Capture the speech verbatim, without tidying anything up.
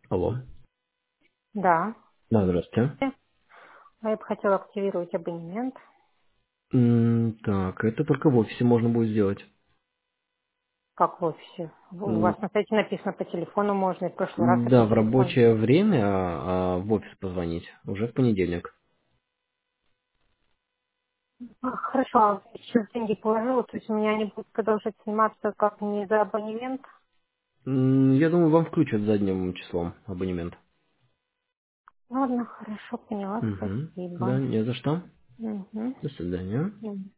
Алло. Да. Да, здравствуйте. А я бы хотела активировать абонемент. М, Так, это только в офисе можно будет сделать. Как в офисе? В- У М, вас на сайте написано по телефону можно, и в прошлый раз я по Да, в телефону. рабочее время а, а в офис позвонить уже в понедельник. А, хорошо, а сейчас деньги положила, то есть у меня они будут продолжать сниматься как не за абонемент? М, Я думаю, вам включат задним числом абонемент. Ладно, хорошо, поняла, Угу. Да, спасибо. не за что. Угу. До свидания.